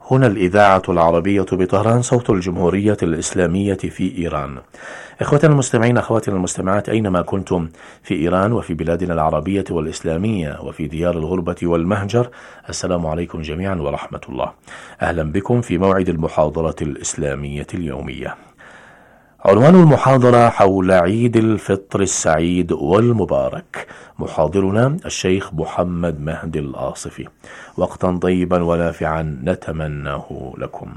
هنا الإذاعة العربية بطهران، صوت الجمهورية الإسلامية في إيران. إخوتنا المستمعين، أخواتنا المستمعات، أينما كنتم في إيران وفي بلادنا العربية والإسلامية وفي ديار الغربة والمهجر، السلام عليكم جميعا ورحمة الله. أهلا بكم في موعد المحاضرة الإسلامية اليومية. عنوان المحاضرة حول عيد الفطر السعيد والمبارك. محاضرنا الشيخ محمد مهدي الآصفي. وقتا طيبا ونافعا نتمناه لكم.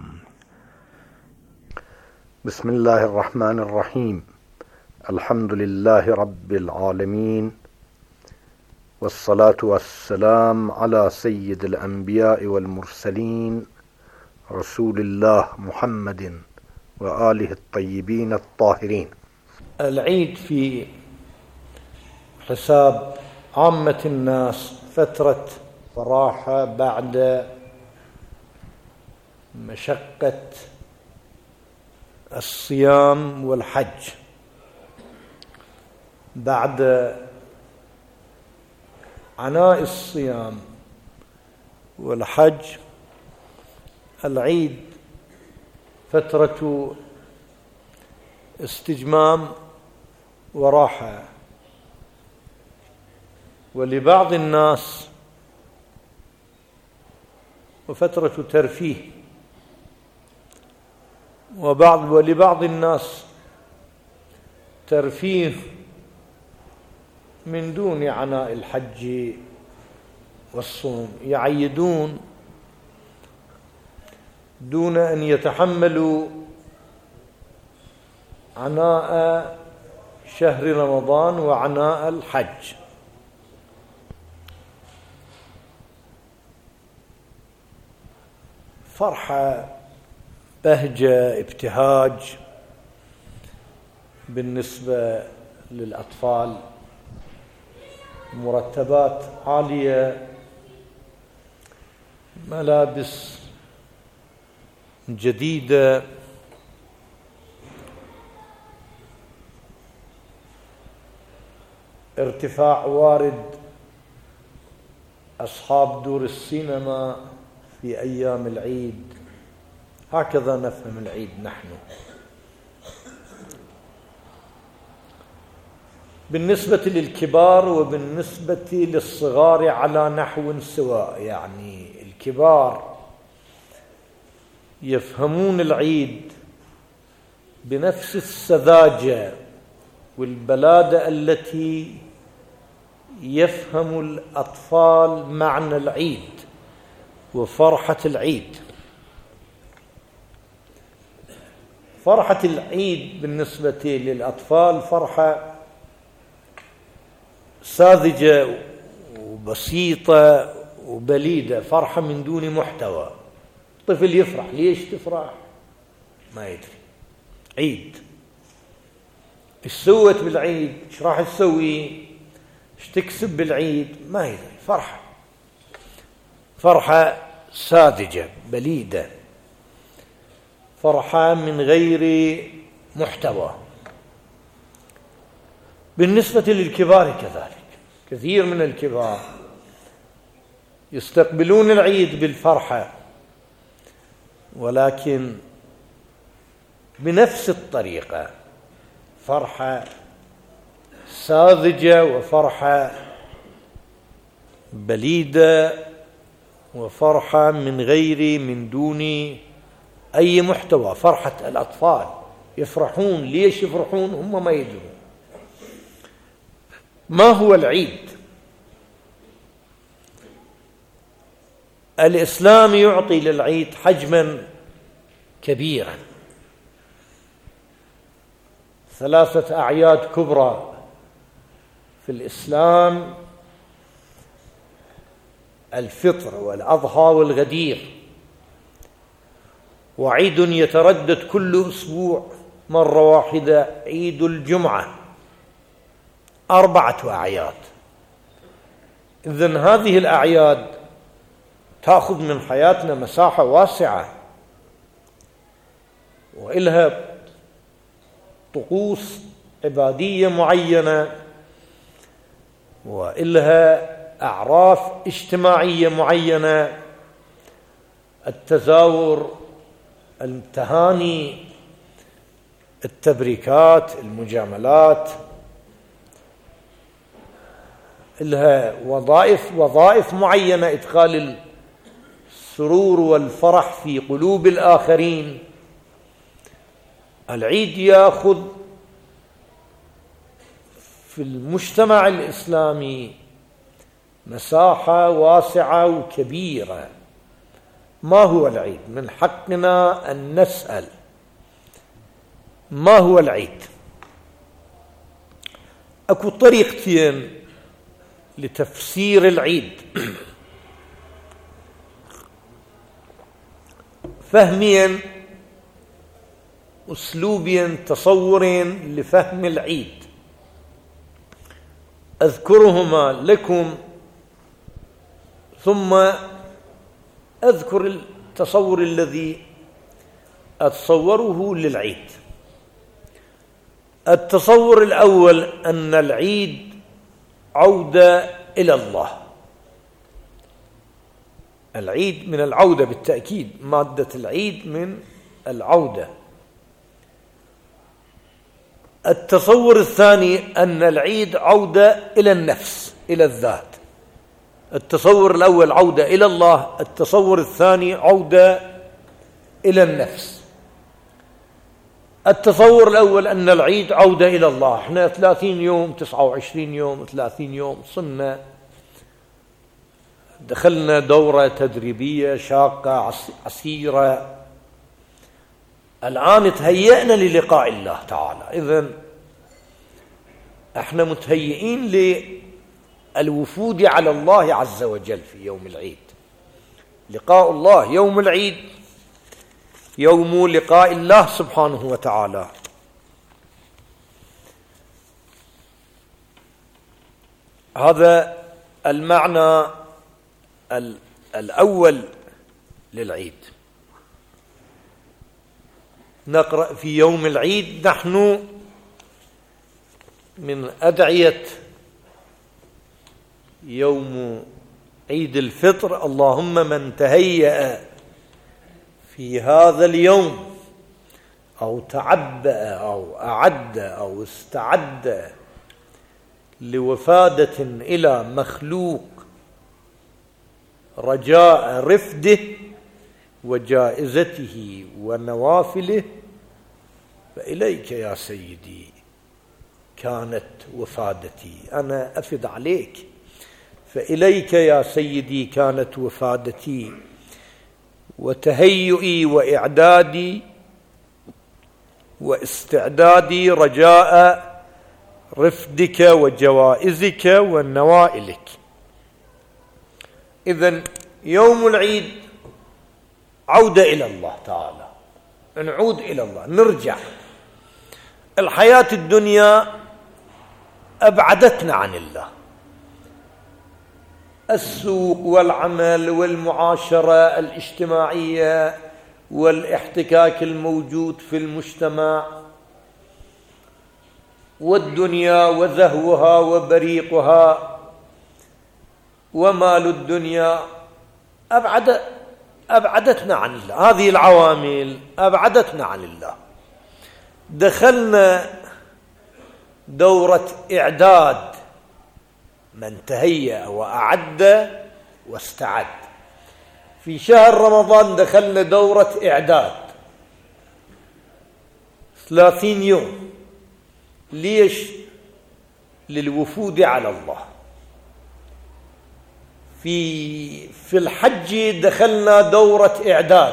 بسم الله الرحمن الرحيم. الحمد لله رب العالمين، والصلاة والسلام على سيد الأنبياء والمرسلين رسول الله محمد وآله الطيبين الطاهرين. العيد في حساب عامة الناس فترة راحة بعد مشقة الصيام والحج، بعد عناء الصيام والحج. العيد فترة استجمام وراحة، ولبعض الناس وفترة ترفيه، ولبعض الناس ترفيه من دون عناء الحج والصوم، يعيدون دون أن يتحملوا عناء شهر رمضان وعناء الحج. فرحة، بهجة، ابتهاج بالنسبة للأطفال، مرتبات عالية، ملابس جديدة، ارتفاع وارد أصحاب دور السينما في أيام العيد. هكذا نفهم العيد نحن. بالنسبة للكبار وبالنسبة للصغار على نحو سواء، يعني الكبار يفهمون العيد بنفس السذاجة والبلادة التي يفهم الأطفال معنى العيد وفرحة العيد. فرحة العيد بالنسبة للأطفال فرحة ساذجة وبسيطة وبليدة، فرحة من دون محتوى. طفل يفرح، ليش تفرح؟ ما يدري. عيد، ايش سوت بالعيد؟ ايش راح تسوي؟ ايش تكسب بالعيد؟ ما يدري. فرحة ساذجة بليدة، فرحة من غير محتوى. بالنسبة للكبار كذلك، كثير من الكبار يستقبلون العيد بالفرحة، ولكن بنفس الطريقة، فرحة ساذجة وفرحة بليدة وفرحة من دون أي محتوى. فرحة الأطفال يفرحون، ليش يفرحون؟ هم ما يدرون. ما هو العيد؟ الإسلام يعطي للعيد حجما كبيرا. 3 أعياد كبرى في الإسلام: الفطر والأضحى والغدير، وعيد يتردد كل أسبوع مرة واحدة، عيد الجمعة. 4 أعياد. إذن هذه الأعياد تأخذ من حياتنا مساحة واسعة، وإلها طقوس عبادية معينة، وإلها أعراف اجتماعية معينة، التزاور، التهاني، التبريكات، المجاملات، لها وظائف معينة، إدخال السرور والفرح في قلوب الآخرين. العيد يأخذ في المجتمع الإسلامي مساحة واسعة وكبيرة. ما هو العيد؟ من حقنا أن نسأل ما هو العيد. أكو طريقتين لتفسير العيد، فهميا أسلوبيا تصورين لفهم العيد، أذكرهما لكم ثم أذكر التصور الذي أتصوره للعيد. التصور الأول أن العيد عودة إلى الله. العيد من العودة بالتأكيد، مادة العيد من العودة. التصور الثاني أن العيد عودة إلى النفس، إلى الذات. التصور الأول عودة إلى الله، التصور الثاني عودة إلى النفس. التصور الأول أن العيد عودة إلى الله. احنا 30 يوم 29 يوم 30 يوم صرنا دخلنا دورة تدريبية شاقة عسيرة، الآن تهيئنا للقاء الله تعالى. إذن احنا متهيئين للوفود على الله عز وجل في يوم العيد. لقاء الله يوم العيد يوم لقاء الله سبحانه وتعالى. هذا المعنى الأول للعيد. نقرأ في يوم العيد نحن من أدعية يوم عيد الفطر: اللهم من تهيأ في هذا اليوم أو تعبأ أو أعد أو استعد لوفادة إلى مخلوق رجاء رفده وجائزته ونوافله، فإليك يا سيدي كانت وفادتي. أنا أفد عليك، فإليك يا سيدي كانت وفادتي وتهيئي وإعدادي واستعدادي رجاء رفدك وجوائزك ونوائلك. إذن يوم العيد عودة إلى الله تعالى، نعود إلى الله، نرجع. الحياة الدنيا أبعدتنا عن الله، السوق والعمل والمعاشرة الاجتماعية والاحتكاك الموجود في المجتمع والدنيا وزهوها وبريقها ومال الدنيا أبعدتنا عن الله. هذه العوامل أبعدتنا عن الله. دخلنا دورة إعداد، من تهيأ وأعد واستعد. في شهر رمضان دخلنا دورة إعداد 30 يوم. ليش؟ للوفود على الله. في الحج دخلنا دورة إعداد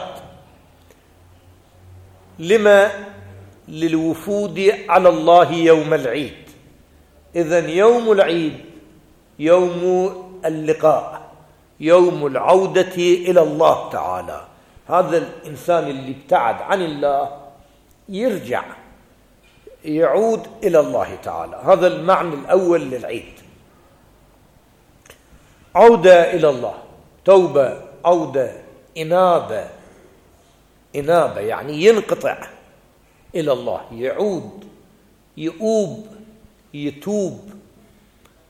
لما؟ للوفود على الله يوم العيد. إذن يوم العيد يوم اللقاء، يوم العودة إلى الله تعالى. هذا الإنسان اللي ابتعد عن الله يرجع، يعود إلى الله تعالى. هذا المعنى الأول للعيد، عودة إلى الله، توبة، عودة، إنابة. إنابة يعني ينقطع إلى الله، يعود، يؤوب، يتوب.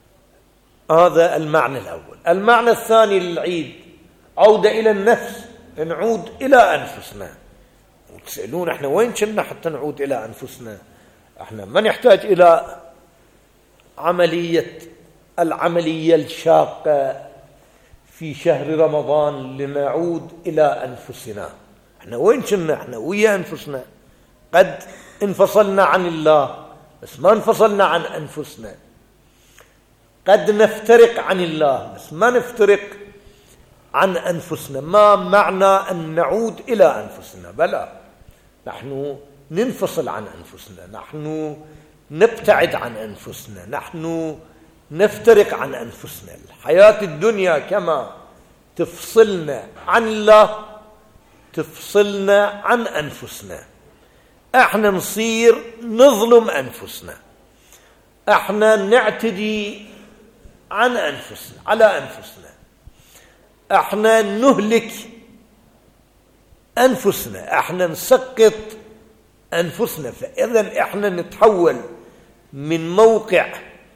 هذا المعنى الأول. المعنى الثاني للعيد عودة إلى النفس. نعود إلى أنفسنا. وتسألون احنا وين كنا حتى نعود إلى أنفسنا؟ احنا ما نحتاج إلى العملية الشاقة في شهر رمضان لنعود إلى أنفسنا. احنا وين كنا؟ احنا ويا أنفسنا. قد انفصلنا عن الله بس ما انفصلنا عن أنفسنا. قد نفترق عن الله بس ما نفترق عن أنفسنا. ما معنى أن نعود إلى أنفسنا؟ بلى، نحن ننفصل عن أنفسنا، نحن نبتعد عن أنفسنا، نحن نفترق عن أنفسنا. الحياة الدنيا كما تفصلنا عن الله تفصلنا عن أنفسنا. احنا نصير نظلم أنفسنا، احنا نعتدي عن أنفسنا على أنفسنا، احنا نهلك أنفسنا، احنا نسقط أنفسنا. فإذا احنا نتحول من موقع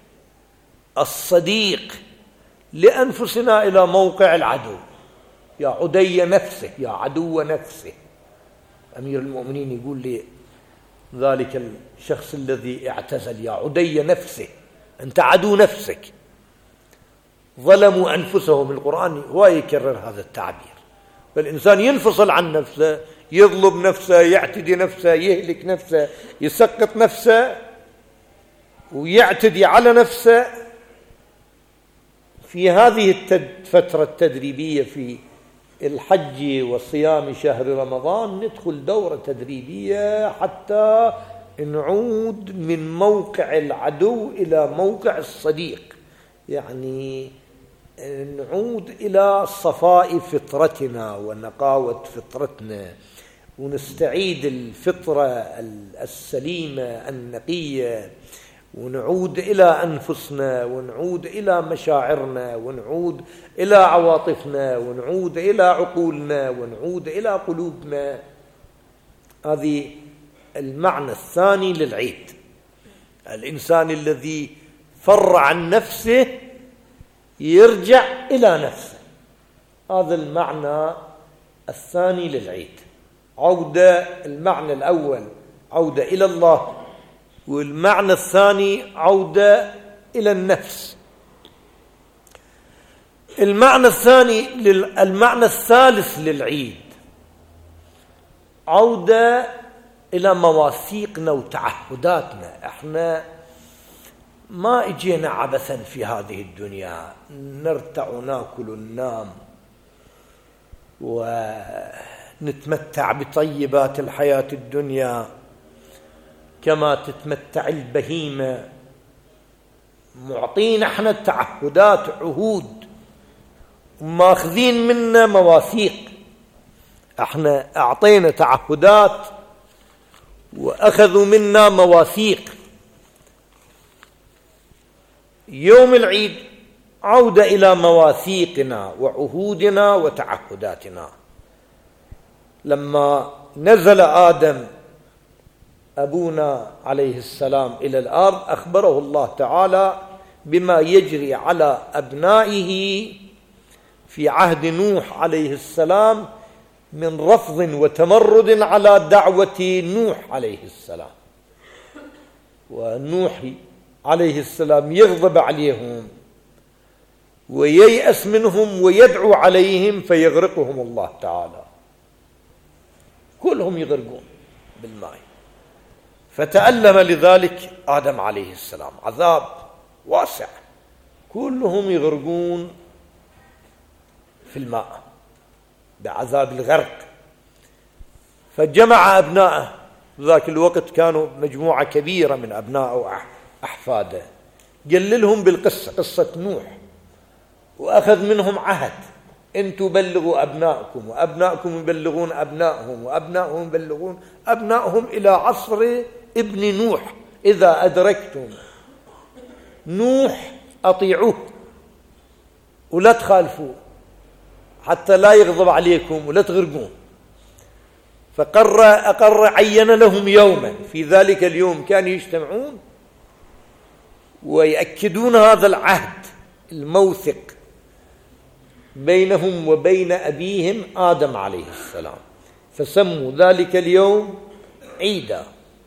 الصديق لأنفسنا إلى موقع العدو. يا عدي نفسه يا عدو نفسه. أمير المؤمنين يقول لي ذلك الشخص الذي اعتزل: يا عدي نفسه، أنت عدو نفسك. ظلموا أنفسهم. القرآن هو يكرر هذا التعبير. فالإنسان ينفصل عن نفسه، يظلم نفسه، يعتدي نفسه، يهلك نفسه، يسقط نفسه ويعتدي على نفسه. في هذه الفترة التدريبية في الحج وصيام شهر رمضان ندخل دورة تدريبية حتى نعود من موقع العدو إلى موقع الصديق. يعني نعود إلى صفاء فطرتنا ونقاوة فطرتنا، ونستعيد الفطرة السليمة النقية، ونعود إلى أنفسنا، ونعود إلى مشاعرنا، ونعود إلى عواطفنا، ونعود إلى عقولنا، ونعود إلى قلوبنا. هذه المعنى الثاني للعيد. الإنسان الذي فر عن نفسه يرجع إلى نفسه. هذا المعنى الثاني للعيد. عودة، المعنى الأول عودة إلى الله، والمعنى الثاني عودة إلى النفس. المعنى الثالث للعيد عودة إلى مواثيقنا وتعهداتنا. احنا ما اجينا عبثا في هذه الدنيا نرتع وناكل وننام ونتمتع بطيبات الحياة الدنيا كما تتمتع البهيمة. معطين احنا التعهدات، عهود، وماخذين منا مواثيق. احنا اعطينا تعهدات واخذوا منا مواثيق. يوم العيد عودة إلى مواثيقنا وعهودنا وتعهداتنا. لما نزل آدم أبونا عليه السلام إلى الأرض أخبره الله تعالى بما يجري على أبنائه في عهد نوح عليه السلام من رفض وتمرد على دعوة نوح عليه السلام. ونوح عليه السلام يغضب عليهم وييأس منهم ويدعو عليهم فيغرقهم الله تعالى، كلهم يغرقون بالماء. فتألم لذلك آدم عليه السلام، عذاب واسع، كلهم يغرقون في الماء بعذاب الغرق. فجمع أبناءه، ذاك الوقت كانوا مجموعة كبيرة من أبنائه وأحفاده، جللهم بالقصة، قصة نوح، وأخذ منهم عهد: أنتم بلغوا أبنائكم وأبنائكم يبلغون أبنائهم وأبنائهم يبلغون أبنائهم إلى عصر ابن نوح. إذا أدركتم نوح أطيعوه ولا تخالفوه حتى لا يغضب عليكم ولا تغرقون. فأقر عين لهم يوما، في ذلك اليوم كانوا يجتمعون ويأكدون هذا العهد الموثق بينهم وبين أبيهم آدم عليه السلام، فسموا ذلك اليوم عيدا.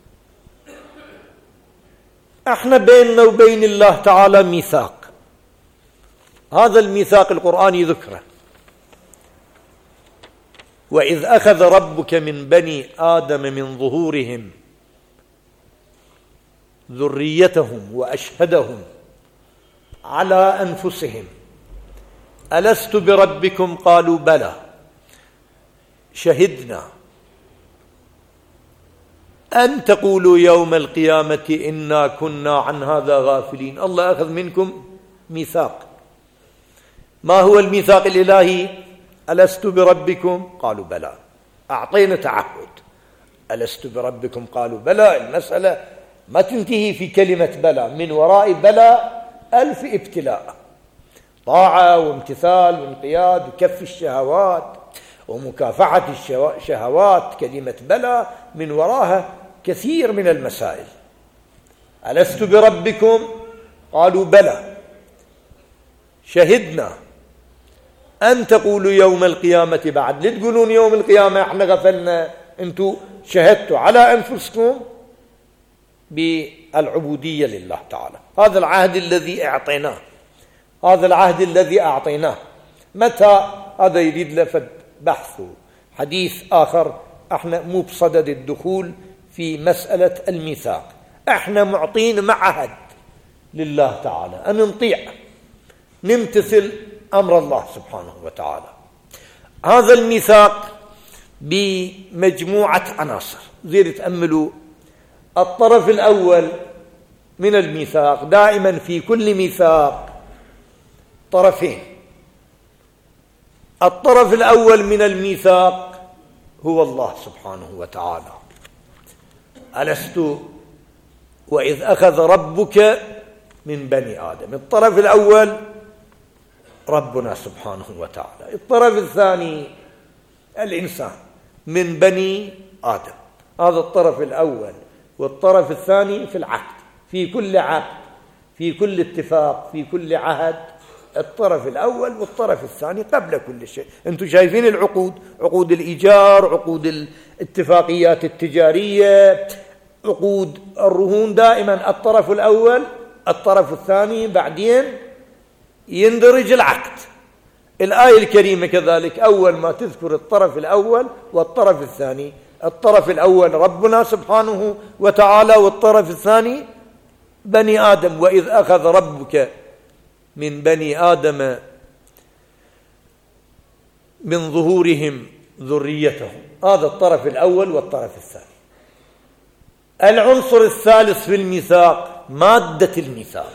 احنا بيننا وبين الله تعالى ميثاق، هذا الميثاق القرآن ذكره: وإذ أخذ ربك من بني آدم من ظهورهم ذريتهم وأشهدهم على أنفسهم ألست بربكم قالوا بلى شهدنا أن تقولوا يوم القيامة إنا كنا عن هذا غافلين. الله أخذ منكم ميثاق. ما هو الميثاق الإلهي؟ ألست بربكم قالوا بلى. أعطينا تعهد. ألست بربكم قالوا بلى. المسألة ما تنتهي في كلمة بلى، من وراء بلى 1000 ابتلاء، طاعة وامتثال وانقياد وكف الشهوات ومكافحة الشهوات. كلمة بلى من وراها كثير من المسائل. ألست بربكم قالوا بلى شهدنا أن تقولوا يوم القيامة، بعد لا تقولون يوم القيامة احنا غفلنا، انتم شهدتوا على أنفسكم بالعبودية لله تعالى. هذا العهد الذي اعطيناه، هذا العهد الذي أعطيناه. متى؟ هذا يريد لفت بحث حديث آخر، احنا مو بصدد الدخول في مسألة الميثاق. احنا معطين معهد لله تعالى أن نطيع نمتثل أمر الله سبحانه وتعالى. هذا الميثاق بمجموعة عناصر. زي تأملوا الطرف الأول من الميثاق، دائما في كل ميثاق طرفين. الطرف الأول من الميثاق هو الله سبحانه وتعالى. ألست وإذ أخذ ربك من بني آدم. الطرف الأول ربنا سبحانه وتعالى. الطرف الثاني الإنسان من بني آدم. هذا الطرف الأول. والطرف الثاني في العقد، في كل عقد، في كل اتفاق، في كل عهد، الطرف الأول والطرف الثاني قبل كل شيء. أنتم شايفين العقود، عقود الإيجار، عقود الاتفاقيات التجارية، عقود الرهون، دائما الطرف الأول الطرف الثاني، بعدين يندرج العقد. الآية الكريمة كذلك أول ما تذكر الطرف الأول والطرف الثاني. الطرف الأول ربنا سبحانه وتعالى، والطرف الثاني بني آدم. وإذ أخذ ربك من بني آدم من ظهورهم ذريتهم. هذا الطرف الأول والطرف الثاني. العنصر الثالث في الميثاق مادة الميثاق.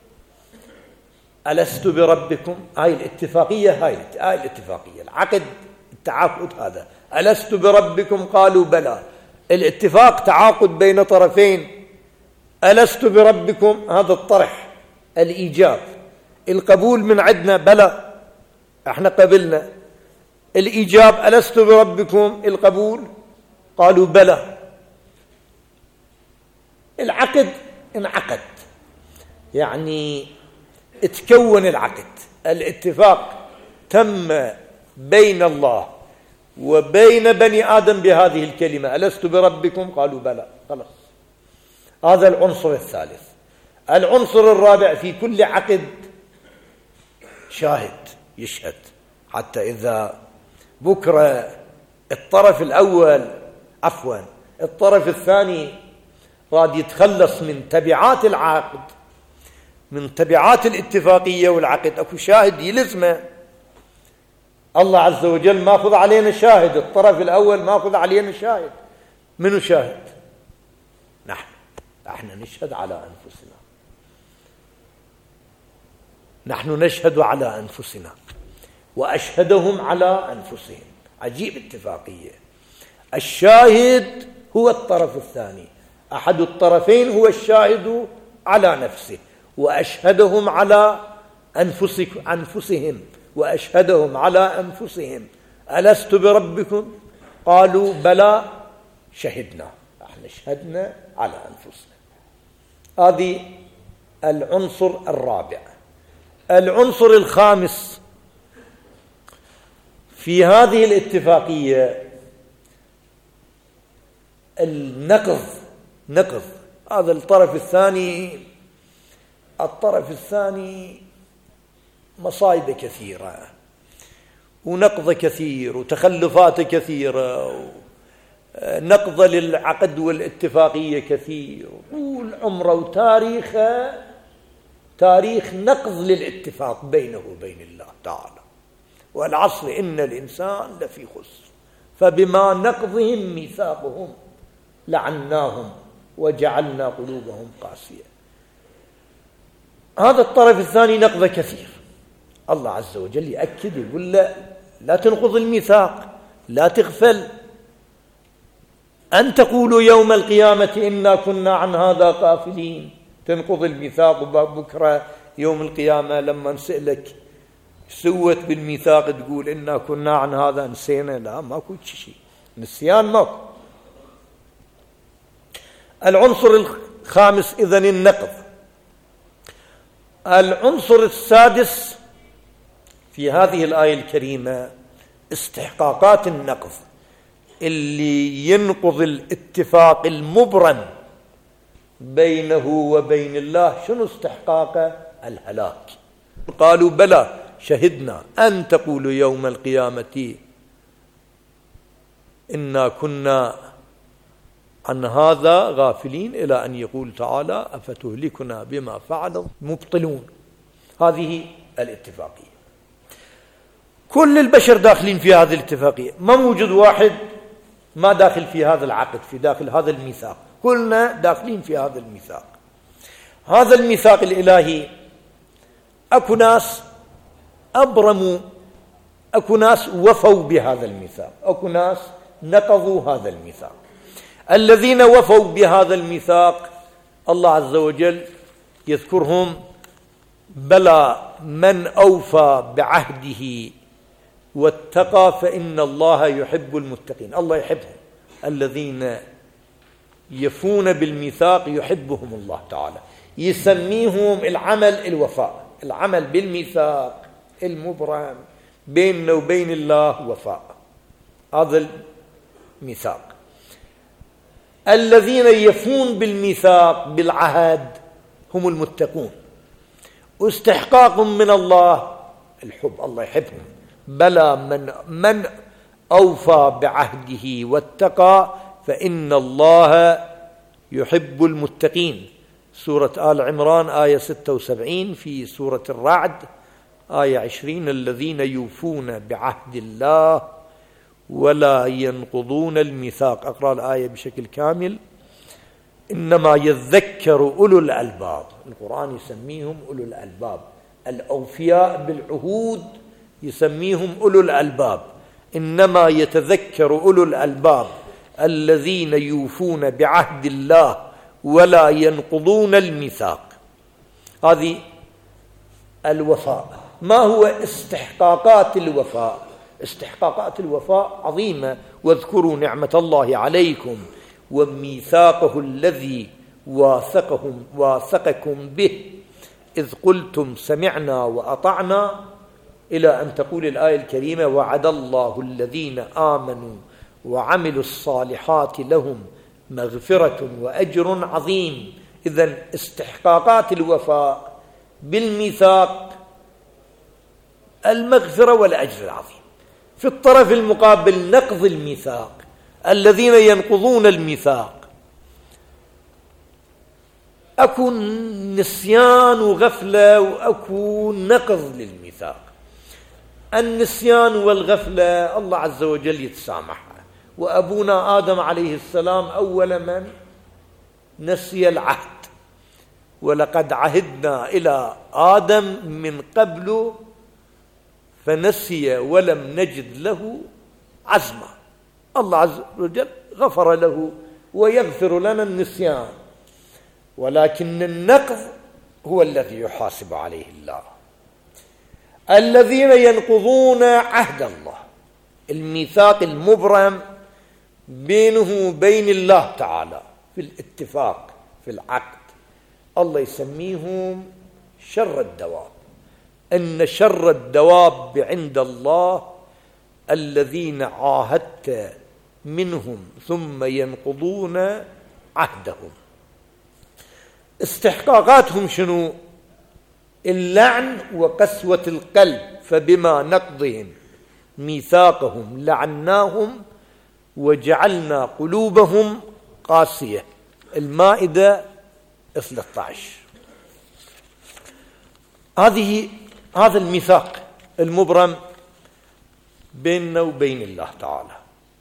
ألست بربكم؟ هاي الاتفاقية، هاي الاتفاقية، العقد، التعاقد هذا. ألست بربكم قالوا بلى. الاتفاق تعاقد بين طرفين. ألست بربكم هذا الطرح، الإيجاب، القبول من عندنا بلى احنا قبلنا. الإيجاب ألست بربكم، القبول قالوا بلى. العقد انعقد، يعني اتكون العقد، الاتفاق تم بين الله وبين بني آدم بهذه الكلمة: ألست بربكم قالوا بلى. خلاص، هذا العنصر الثالث. العنصر الرابع: في كل عقد شاهد يشهد، حتى إذا بكرة الطرف الأول الطرف الثاني راد يتخلص من تبعات العقد، من تبعات الاتفاقية والعقد، أكو شاهد يلزمه. الله عز وجل ماخذ علينا شاهد، الطرف الأول ماخذ علينا شاهد. منو شاهد؟ نحن نشهد على أنفسنا، نحن نشهد على أنفسنا وأشهدهم على أنفسهم. عجيب اتفاقية. الشاهد هو الطرف الثاني، أحد الطرفين هو الشاهد على نفسه، وأشهدهم على أنفسهم، وأشهدهم على أنفسهم: ألست بربكم قالوا بلى شهدنا. احنا شهدنا على أنفسنا. هذه العنصر الرابع. العنصر الخامس في هذه الاتفاقية نقض هذا الطرف الثاني مصايب كثيرة ونقض كثير وتخلفات كثيرة، نقض للعقد والاتفاقية كثير، طول عمره وتاريخه تاريخ نقض للاتفاق بينه وبين الله تعالى. والعصر إن الإنسان لفي خسر فبما نقضهم ميثاقهم لعناهم وجعلنا قلوبهم قاسية. هذا الطرف الثاني نقض كثير. الله عز وجل يأكد يقول لا تنقض الميثاق، لا تغفل، أن تقولوا يوم القيامة إنا كنا عن هذا غافلين. تنقض الميثاق بكرة يوم القيامة لما نسألك سوت بالميثاق تقول إنا كنا عن هذا نسينا؟ لا، ماكو شيء، نسيان ماكو. العنصر الخامس إذن النقض. العنصر السادس في هذه الآية الكريمة استحقاقات النقض اللي ينقض الاتفاق المبرم بينه وبين الله. شنو استحقاقه؟ الهلاك. قالوا بلى شهدنا أن تقولوا يوم القيامة إنا كنا عن هذا غافلين، إلى أن يقول تعالى أفتهلكنا بما فعل المبطلون. هذه الاتفاقية كل البشر داخلين في هذه الاتفاقية، ما موجود واحد ما داخل في هذا العقد، في داخل هذا الميثاق، كلنا داخلين في هذا الميثاق. هذا الميثاق الإلهي أكو ناس أبرموا، أكو ناس وفوا بهذا الميثاق، أكو ناس نقضوا هذا الميثاق. الذين وفوا بهذا الميثاق الله عز وجل يذكرهم: بلى من أوفى بعهده واتقى فإن الله يحب المتقين. الله يحبهم، الذين يفون بالميثاق يحبهم الله تعالى، يسميهم العمل الوفاء، العمل بالميثاق المبرم بيننا وبين الله وفاء، هذا الميثاق. الذين يفون بالميثاق بالعهد هم المتقون، واستحقاق من الله الحب، الله يحبهم. بلى من أوفى بعهده واتقى فإن الله يحب المتقين. سورة آل عمران آية 76، في سورة الرعد آية 20: الذين يوفون بعهد الله ولا ينقضون الميثاق. أقرأ الآية بشكل كامل: إنما يذكر أولو الألباب. القرآن يسميهم أولو الألباب، الأوفياء بالعهود يسميهم أولو الألباب. إنما يتذكر أولو الألباب الذين يوفون بعهد الله ولا ينقضون الميثاق. هذه الوفاء. ما هو استحقاقات الوفاء؟ استحقاقات الوفاء عظيمة. واذكروا نعمة الله عليكم وميثاقه الذي واثقكم به إذ قلتم سمعنا وأطعنا، إلى أن تقول الآية الكريمة: وعد الله الذين آمنوا وعملوا الصالحات لهم مغفرة وأجر عظيم. إذن استحقاقات الوفاء بالميثاق المغفرة والأجر العظيم. في الطرف المقابل نقض الميثاق، الذين ينقضون الميثاق أكو نسيان وغفلة وأكو نقض للميثاق. النسيان والغفلة الله عز وجل يتسامحها، وأبونا آدم عليه السلام أول من نسي العهد، ولقد عهدنا إلى آدم من قبل فنسي ولم نجد له عزما. الله عز وجل غفر له ويغفر لنا النسيان، ولكن النقض هو الذي يحاسب عليه الله. الذين ينقضون عهد الله، الميثاق المبرم بينه وبين الله تعالى في الاتفاق في العقد، الله يسميهم شر الدواب. إن شر الدواب عند الله الذين عاهدت منهم ثم ينقضون عهدهم. استحقاقاتهم شنو؟ اللعن وقسوة القلب، فبما نقضهم ميثاقهم لعناهم وجعلنا قلوبهم قاسية. المائدة 13. هذا الميثاق المبرم بيننا وبين الله تعالى.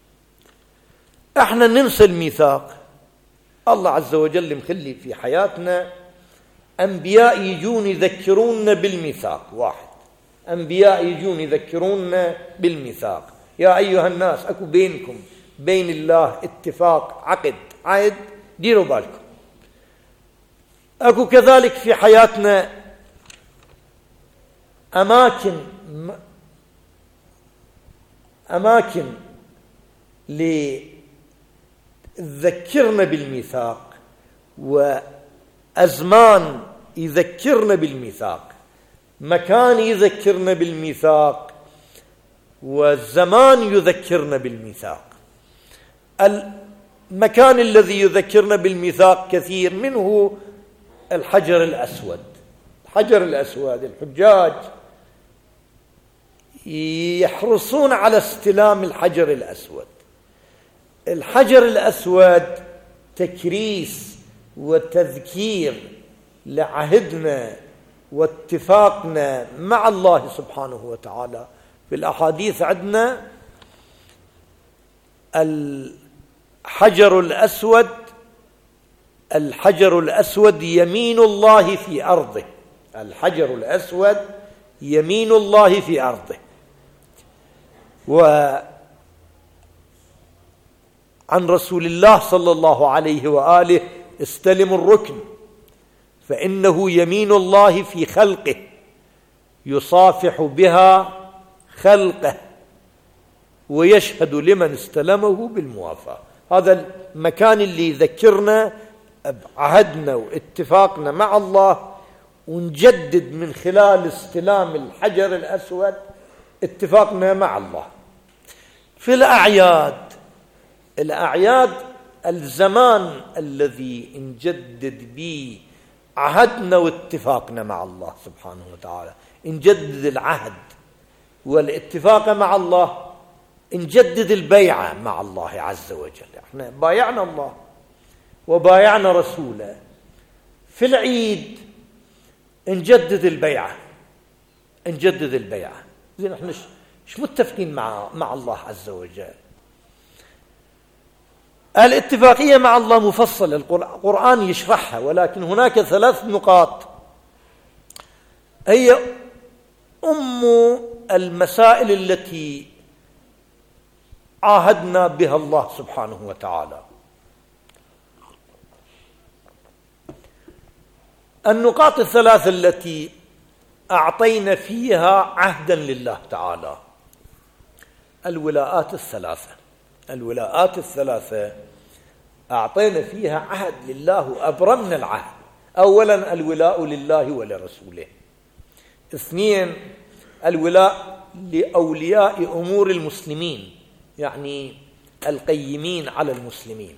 احنا ننسى الميثاق. الله عز وجل مخلي في حياتنا أنبياء يجون يذكروننا بالميثاق. واحد، أنبياء يجون يذكروننا بالميثاق. يا أيها الناس، أكو بينكم بين الله اتفاق، عهد، ديروا بالكم. أكو كذلك في حياتنا أماكن لتذكرنا بالميثاق، وأزمان يذكرنا بالميثاق. مكان يذكرنا بالميثاق، والزمان يذكرنا بالميثاق. المكان الذي يذكرنا بالميثاق كثير منه الحجر الأسود. الحجر الأسود، الحجاج يحرصون على استلام الحجر الأسود. الحجر الأسود تكريس وتذكير لعهدنا واتفاقنا مع الله سبحانه وتعالى. في الأحاديث عندنا الحجر الأسود يمين الله في أرضه. الحجر الأسود يمين الله في أرضه. وعن رسول الله صلى الله عليه وآله: استلموا الركن فإنه يمين الله في خلقه يصافح بها خلقه ويشهد لمن استلمه بالموافاة. هذا المكان اللي يذكرنا بعهدنا واتفاقنا مع الله، ونجدد من خلال استلام الحجر الأسود اتفاقنا مع الله. في الأعياد الزمان الذي نجدد به عهدنا واتفاقنا مع الله سبحانه وتعالى، نجدد العهد والاتفاق مع الله، نجدد البيعة مع الله عز وجل. احنا بايعنا الله وبايعنا رسوله. في العيد نجدد البيعة. زين، احنا مش متفقين مع الله عز وجل. الاتفاقية مع الله مفصلة، القرآن يشرحها، ولكن هناك 3 نقاط هي المسائل التي عاهدنا بها الله سبحانه وتعالى. النقاط 3 التي أعطينا فيها عهدا لله تعالى: الولاءات الثلاثة أعطينا فيها عهد لله وأبرمنا العهد. أولا الولاء لله ولرسوله. 2 الولاء لأولياء أمور المسلمين، يعني القيمين على المسلمين.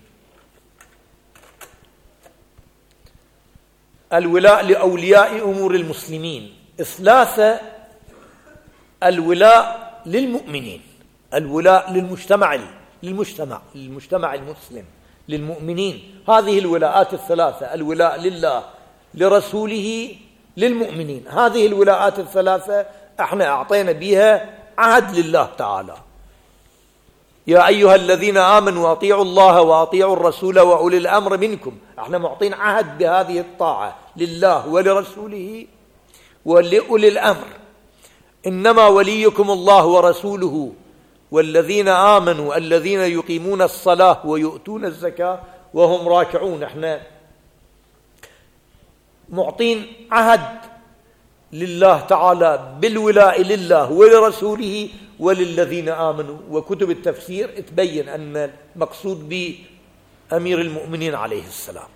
الولاء لأولياء أمور المسلمين. 3 الولاء للمؤمنين، الولاء للمجتمع المسلم، للمؤمنين. هذه الولاءات 3: الولاء لله، لرسوله، للمؤمنين. هذه الولاءات 3 احنا اعطينا بها عهد لله تعالى. يا أيها الذين آمنوا أطيعوا الله وأطيعوا الرسول وأولي الأمر منكم. احنا معطين عهد بهذه الطاعة لله ولرسوله ولأولي الأمر. إنما وليكم الله ورسوله والذين آمنوا الذين يقيمون الصلاة ويؤتون الزكاة وهم راكعون. احنا معطين عهد لله تعالى بالولاء لله ولرسوله وللذين آمنوا. وكتب التفسير تبين أن المقصود بأمير المؤمنين عليه السلام.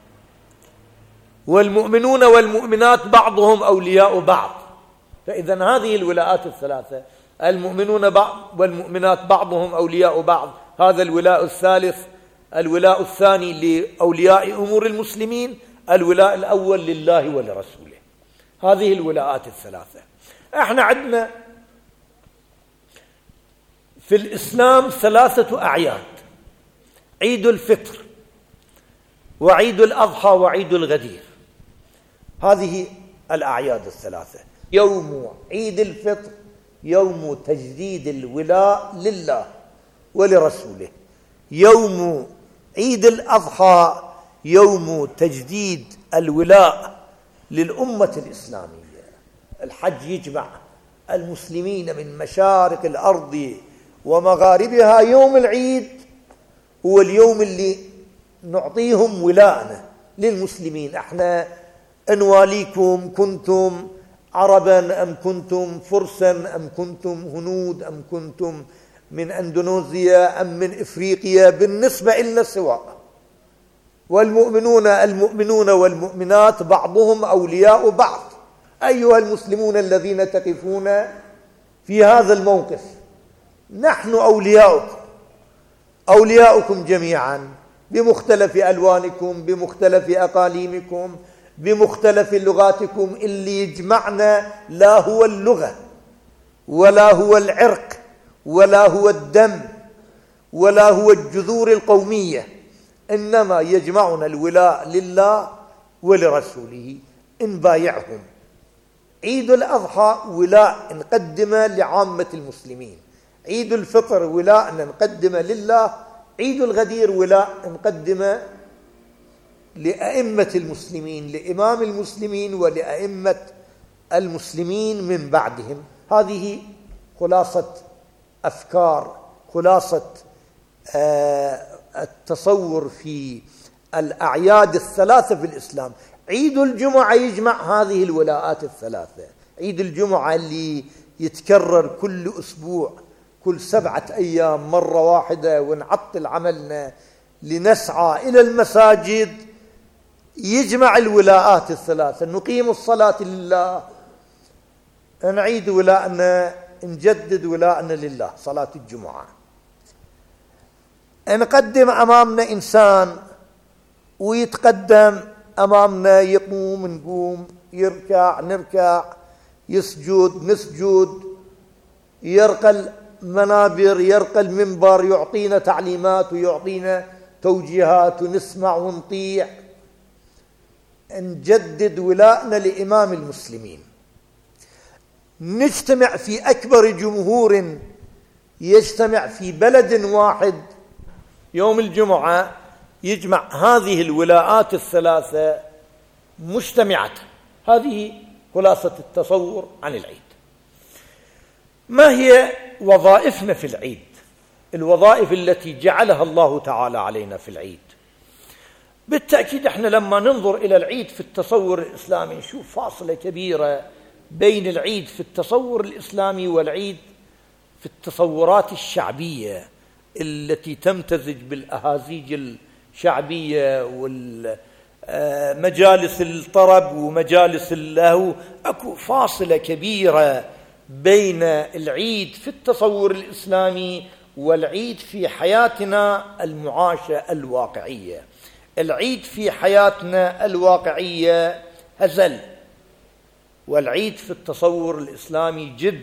والمؤمنون والمؤمنات بعضهم أولياء بعض. فإذا هذه الولاءات 3 المؤمنون والمؤمنات بعضهم أولياء بعض. هذا الولاء الثالث. الولاء الثاني لأولياء أمور المسلمين، الولاء الأول لله ولرسوله. هذه الولاءات الثلاثة. احنا عندنا في الإسلام 3 أعياد: عيد الفطر وعيد الأضحى وعيد الغدير. هذه الأعياد الثلاثة. يوم عيد الفطر يوم تجديد الولاء لله ولرسوله. يوم عيد الأضحى يوم تجديد الولاء للأمة الإسلامية. الحج يجمع المسلمين من مشارق الأرض ومغاربها. يوم العيد هو اليوم اللي نعطيهم ولاءنا للمسلمين. احنا انواليكم، كنتم عربا أم كنتم فرسا أم كنتم هنود أم كنتم من أندونيسيا أم من إفريقيا، بالنسبة إلنا سواء. والمؤمنون والمؤمنات بعضهم أولياء بعض. أيها المسلمون الذين تقفون في هذا الموقف، نحن أولياؤكم جميعا بمختلف ألوانكم، بمختلف أقاليمكم، بمختلف لغاتكم. اللي يجمعنا لا هو اللغة ولا هو العرق ولا هو الدم ولا هو الجذور القومية، إنما يجمعنا الولاء لله ولرسوله. نبايعهم. عيد الأضحى ولاء نقدمه لعامة المسلمين. عيد الفطر ولاء نقدمه لله. عيد الغدير ولاء نقدمه لأئمة المسلمين، لإمام المسلمين ولأئمة المسلمين من بعدهم. هذه خلاصة أفكار، خلاصة التصور في الأعياد الثلاثة في الإسلام. عيد الجمعة يجمع هذه الولاءات الثلاثة. عيد الجمعة اللي يتكرر كل أسبوع، كل 7 أيام مرة واحدة، ونعطل عملنا لنسعى إلى المساجد، يجمع الولاءات الثلاثة. نقيم الصلاة لله، نعيد ولاءنا، نجدد ولاءنا لله. صلاة الجمعة نقدم أمامنا إنسان ويتقدم أمامنا، يقوم نقوم، يركع نركع، يسجد نسجد، يرقى المنابر، يرقى المنبر، يعطينا تعليمات ويعطينا توجيهات ونسمع ونطيع. نجدد ولاءنا لإمام المسلمين. نجتمع في أكبر جمهور يجتمع في بلد واحد يوم الجمعة، يجمع هذه الولاءات الثلاثة مجتمعة. هذه خلاصة التصور عن العيد. ما هي وظائفنا في العيد؟ الوظائف التي جعلها الله تعالى علينا في العيد. بالتأكيد احنا لما ننظر إلى العيد في التصور الإسلامي نشوف فاصلة كبيرة بين العيد في التصور الإسلامي والعيد في التصورات الشعبية التي تمتزج بالأهازيج الشعبية والمجالس الطرب ومجالس اللهو. أكو فاصلة كبيرة بين العيد في التصور الإسلامي والعيد في حياتنا المعاشة الواقعية. العيد في حياتنا الواقعية هزل، والعيد في التصور الإسلامي جد.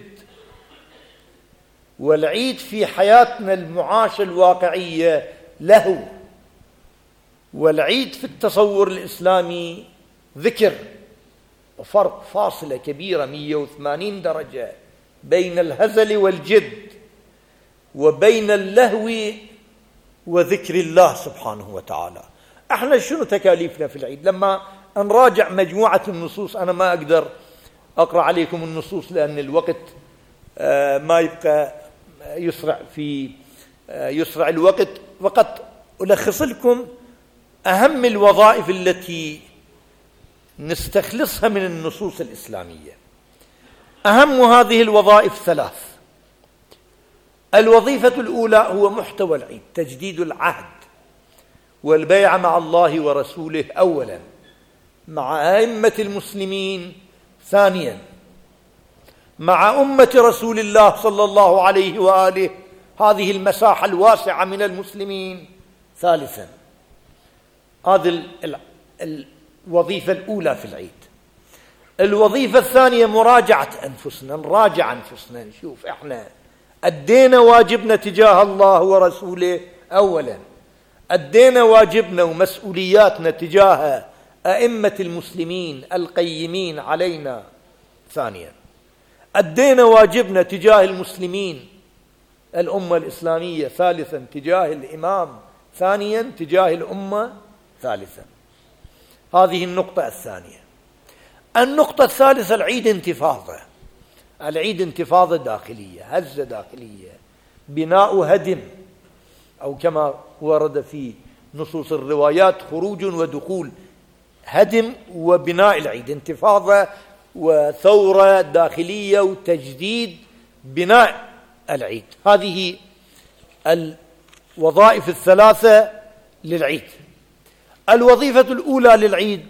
والعيد في حياتنا المعاشة الواقعية لهو، والعيد في التصور الإسلامي ذكر. وفرق فاصلة كبيرة 180 درجة بين الهزل والجد وبين اللهو وذكر الله سبحانه وتعالى. احنا شنو تكاليفنا في العيد؟ لما نراجع مجموعة النصوص، أنا ما أقدر أقرأ عليكم النصوص لأن الوقت ما يبقى يسرع الوقت، فقط ألخص لكم أهم الوظائف التي نستخلصها من النصوص الإسلامية. أهم هذه الوظائف 3. الوظيفة الأولى هو محتوى العيد: تجديد العهد والبيعة مع الله ورسوله أولا، مع أئمة المسلمين ثانيا. مع أمة رسول الله صلى الله عليه وآله هذه المساحة الواسعة من المسلمين. ثالثا، هذه الوظيفة الأولى في العيد. الوظيفة الثانية مراجعة أنفسنا، نراجع أنفسنا، نشوف إحنا أدينا واجبنا تجاه الله ورسوله أولا، أدينا واجبنا ومسؤولياتنا تجاه أئمة المسلمين القيمين علينا ثانيا، أدينا واجبنا تجاه المسلمين الأمة الإسلامية ثالثا، تجاه الإمام ثانيا، تجاه الأمة ثالثا. هذه النقطة الثانية. النقطة الثالثة، العيد انتفاضة. العيد انتفاضة داخلية، هزة داخلية، بناء هدم، أو كما ورد في نصوص الروايات خروج ودخول، هدم وبناء العيد، انتفاضة وثورة داخلية وتجديد بناء العيد. هذه الوظائف الثلاثة للعيد. الوظيفة الأولى للعيد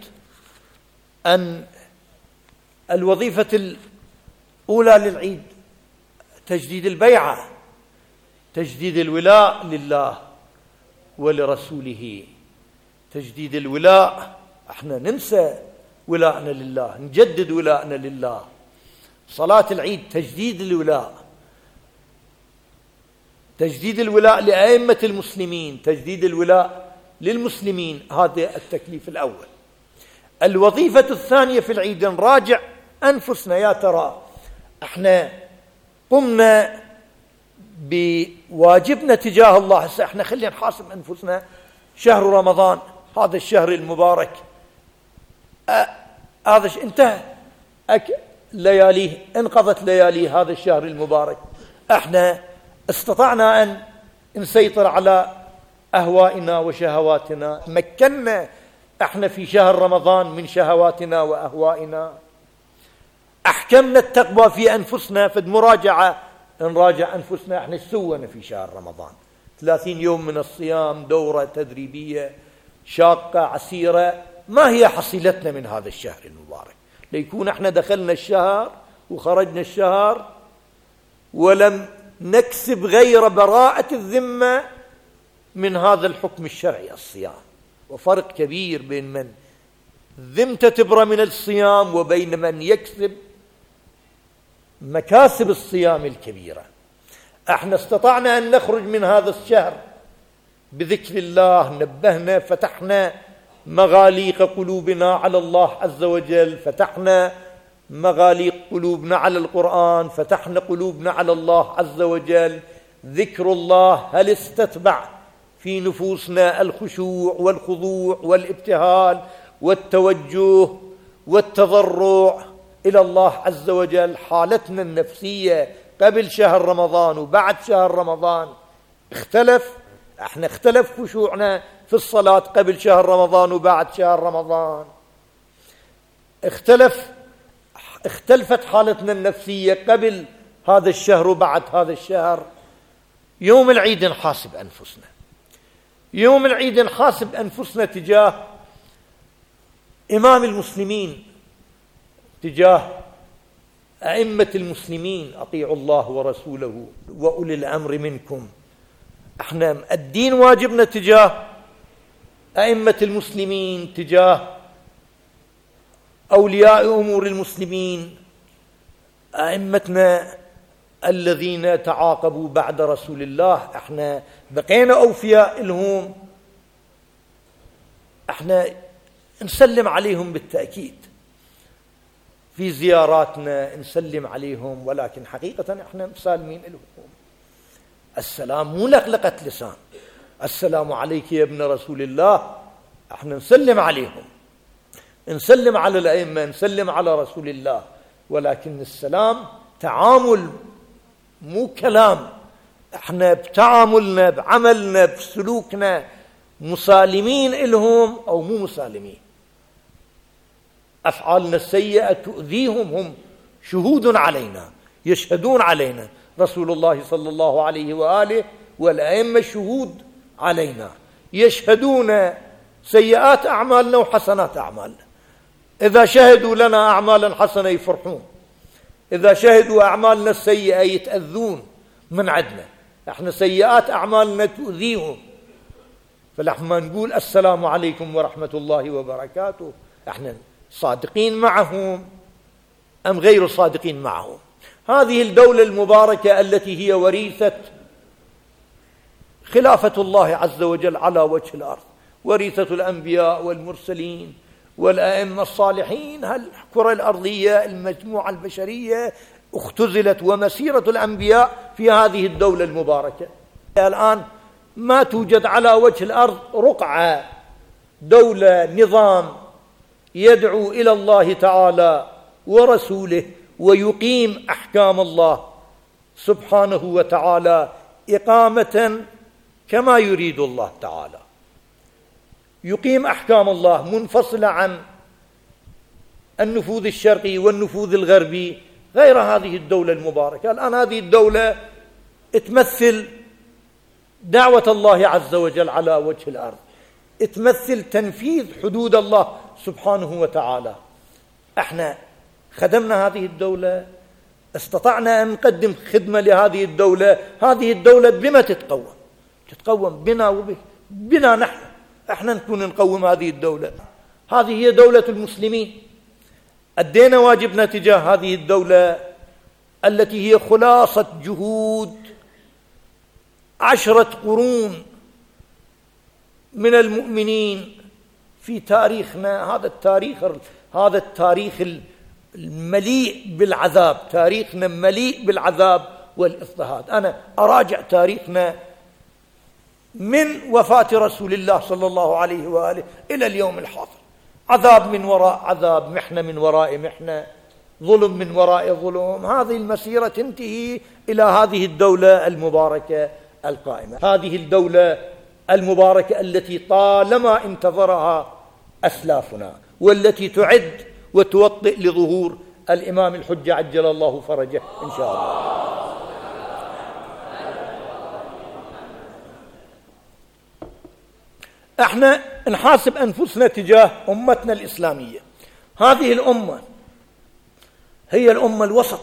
الوظيفة الأولى للعيد تجديد البيعة، تجديد الولاء لله ولرسوله، تجديد الولاء. احنا ننسى ولاءنا لله، نجدد ولاءنا لله. صلاة العيد تجديد الولاء، تجديد الولاء لأئمة المسلمين، تجديد الولاء للمسلمين. هذا التكليف الأول. الوظيفة الثانية في العيد نراجع أنفسنا، يا ترى احنا قمنا بواجبنا تجاه الله. هسه احنا خلينا نحاسب أنفسنا. شهر رمضان هذا الشهر المبارك هذا انتهى، لياليه انقضت، ليالي هذا الشهر المبارك. احنا استطعنا أن نسيطر على أهوائنا وشهواتنا، مكنا احنا في شهر رمضان من شهواتنا وأهوائنا، أحكمنا التقوى في أنفسنا. فد مراجعة، نراجع أنفسنا احنا ايش سوينا في شهر رمضان. 30 يوم من الصيام، دورة تدريبية شاقة عسيرة، ما هي حصيلتنا من هذا الشهر المبارك؟ ليكون احنا دخلنا الشهر وخرجنا الشهر ولم نكسب غير براءة الذمة من هذا الحكم الشرعي الصيام. وفرق كبير بين من ذمته تبرى من الصيام وبين من يكسب مكاسب الصيام الكبيرة. احنا استطعنا أن نخرج من هذا الشهر بذكر الله، نبهنا، فتحنا مغاليق قلوبنا على الله عز وجل، فتحنا مغاليق قلوبنا على القرآن، فتحنا قلوبنا على الله عز وجل. ذكر الله هل استتبع في نفوسنا الخشوع والخضوع والابتهال والتوجه والتضرع إلى الله عز وجل. حالتنا النفسية قبل شهر رمضان وبعد شهر رمضان اختلف خشوعنا في الصلاة قبل شهر رمضان وبعد شهر رمضان، اختلفت حالتنا النفسية قبل هذا الشهر وبعد هذا الشهر. يوم العيد نحاسب أنفسنا، يوم العيد نحاسب أنفسنا تجاه إمام المسلمين، تجاه أئمة المسلمين، أطيعوا الله ورسوله وأولي الأمر منكم. احنا مؤدين واجبنا تجاه أئمة المسلمين، تجاه أولياء أمور المسلمين، أئمتنا الذين تعاقبوا بعد رسول الله. احنا بقينا أوفياء لهم، احنا نسلم عليهم بالتأكيد في زياراتنا، نسلم عليهم، ولكن حقيقة احنا مسالمين لهم. السلام مو لقلقة لسان، السلام عليك يا ابن رسول الله، احنا نسلم عليهم، نسلم على الأئمة، نسلم على رسول الله، ولكن السلام تعامل مو كلام. احنا بتعاملنا، بعملنا، بسلوكنا مسالمين لهم أو مو مسالمين. أفعالنا السيئة تؤذيهم، هم شهود علينا، يشهدون علينا، رسول الله صلى الله عليه وآله والأئمة شهود علينا، يشهدون سيئات أعمالنا وحسنات أعمالنا. إذا شهدوا لنا أعمالا حسنة يفرحون، إذا شهدوا أعمالنا السيئة يتأذون من عندنا، احنا سيئات أعمالنا تؤذيهم، فلما نقول السلام عليكم ورحمة الله وبركاته احنا صادقين معهم أم غير صادقين معهم؟ هذه الدولة المباركة التي هي وريثة خلافة الله عز وجل على وجه الأرض، وريثة الأنبياء والمرسلين والأئمة الصالحين، هالكرة الأرضية المجموعة البشرية اختزلت، ومسيرة الأنبياء في هذه الدولة المباركة. الآن ما توجد على وجه الأرض رقعة، دولة، نظام يدعو إلى الله تعالى ورسوله ويقيم أحكام الله سبحانه وتعالى إقامة كما يريد الله تعالى، يقيم أحكام الله منفصلة عن النفوذ الشرقي والنفوذ الغربي غير هذه الدولة المباركة. الآن هذه الدولة تمثل دعوة الله عز وجل على وجه الأرض، تمثل تنفيذ حدود الله سبحانه وتعالى. احنا خدمنا هذه الدولة، استطعنا أن نقدم خدمة لهذه الدولة. هذه الدولة بما تتقوم؟ تتقوم بنا وبه، بنا احنا نكون نقوم هذه الدولة. هذه هي دولة المسلمين، أدينا واجبنا تجاه هذه الدولة التي هي خلاصة جهود 10 قرون من المؤمنين في تاريخنا. هذا التاريخ المليء بالعذاب، تاريخنا مليء بالعذاب والاضطهاد. أنا أراجع تاريخنا من وفاة رسول الله صلى الله عليه وآله إلى اليوم الحاضر، عذاب من وراء عذاب، محنة من وراء محنة، ظلم من وراء ظلم. هذه المسيرة تنتهي إلى هذه الدولة المباركة القائمة، هذه الدولة المباركة التي طالما انتظرها أسلافنا، والتي تعد وتوطئ لظهور الإمام الحجة عجل الله فرجه إن شاء الله. احنا نحاسب أنفسنا تجاه أمتنا الإسلامية. هذه الأمة هي الأمة الوسط،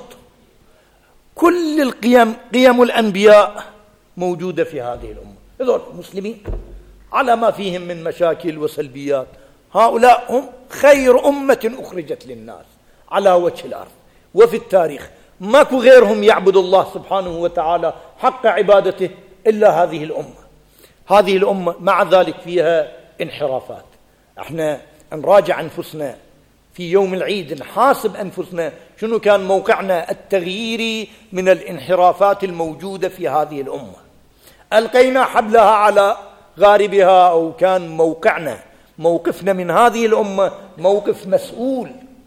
كل قيم الأنبياء موجودة في هذه الأمة. هذول مسلمين على ما فيهم من مشاكل وسلبيات، هؤلاء هم خير أمة أخرجت للناس على وجه الأرض وفي التاريخ. ماكو غيرهم يعبد الله سبحانه وتعالى حق عبادته إلا هذه الأمة. هذه الأمة مع ذلك فيها انحرافات. احنا نراجع أنفسنا في يوم العيد، نحاسب أنفسنا شنو كان موقعنا التغييري من الانحرافات الموجودة في هذه الأمة. ألقينا حبلها على غاربها، أو كان موقفنا من هذه الأمة موقف مسؤول.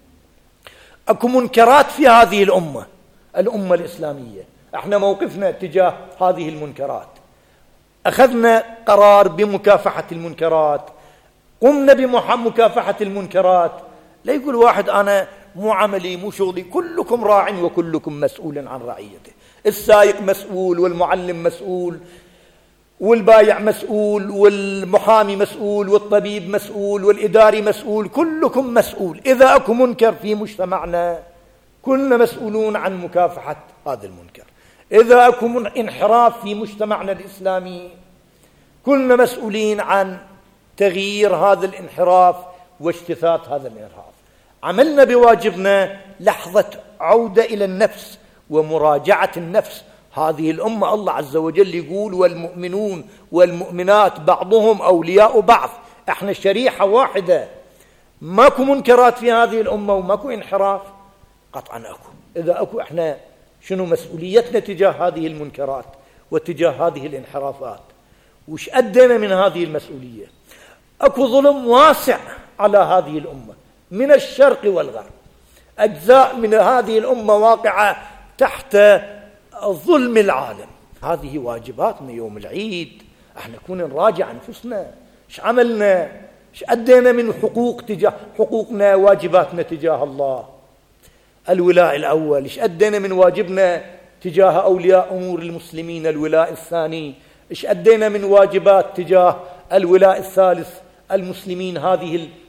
أكو منكرات في هذه الأمة الإسلامية، احنا موقفنا تجاه هذه المنكرات. أخذنا قرار بمكافحة المنكرات، قمنا بمكافحة المنكرات. لا يقول واحد أنا مو عملي مو شغلي. كلكم راع وكلكم مسؤول عن رعيته. السائق مسؤول، والمعلم مسؤول، والبايع مسؤول، والمحامي مسؤول، والطبيب مسؤول، والإداري مسؤول. كلكم مسؤول. إذا أكو منكر في مجتمعنا كلنا مسؤولون عن مكافحة هذا المنكر. إذا أكو انحراف في مجتمعنا الإسلامي كلنا مسؤولين عن تغيير هذا الانحراف واجتثاث هذا الانحراف. عملنا بواجبنا لحظة عودة إلى النفس ومراجعة النفس. هذه الأمة الله عز وجل يقول والمؤمنون والمؤمنات بعضهم أولياء بعض. احنا شريحة واحدة، ماكو منكرات في هذه الأمة وماكو انحراف. قطعا أكو. إذا أكو احنا شنو مسؤوليتنا تجاه هذه المنكرات وتجاه هذه الانحرافات؟ وش أدينا من هذه المسؤولية؟ أكو ظلم واسع على هذه الأمة من الشرق والغرب. أجزاء من هذه الأمة واقعة تحت ظلم العالم. هذه واجباتنا يوم العيد. احنا كنا نراجع أنفسنا، ايش عملنا، ايش أدينا من حقوق تجاه حقوقنا، واجباتنا تجاه الله. الولاء الأول، ايش أدينا من واجبنا تجاه أولياء أمور المسلمين. الولاء الثاني، ايش أدينا من واجبات تجاه الولاء الثالث المسلمين. هذه